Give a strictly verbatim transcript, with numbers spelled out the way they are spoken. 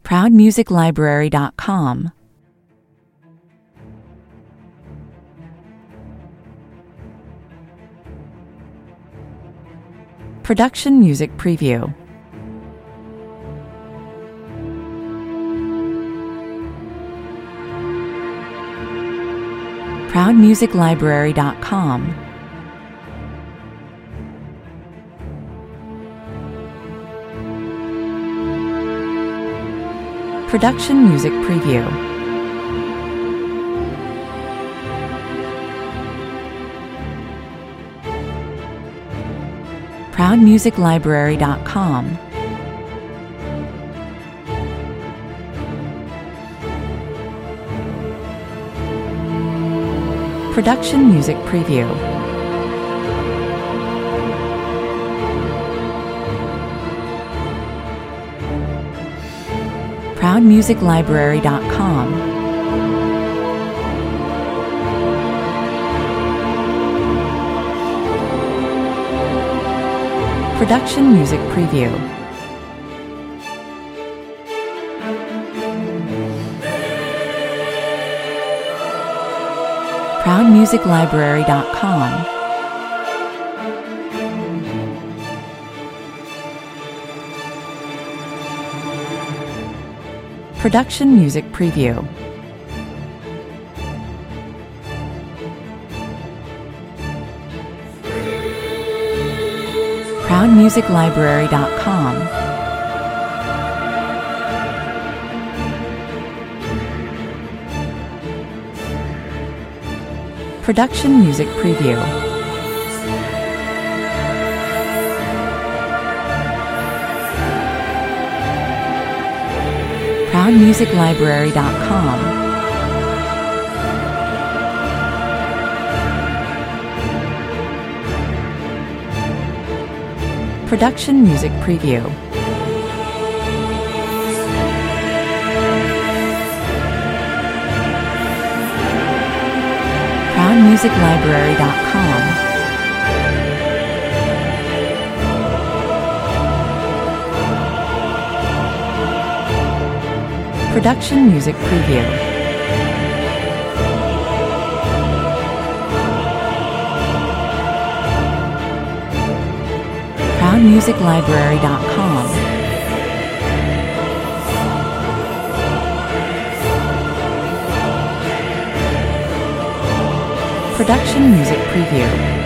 proud music library dot com. Production Music Preview. proud music library dot com. Production Music Preview. proud music library dot com. Production Music Preview. proud music library dot com. Production Music Preview. proud music library dot com. Production Music Preview. proud music library dot com. Production Music Preview. proud music library dot com. Production Music Preview. proud music library dot com. Production Music Preview. proud music library dot com. Production Music Preview.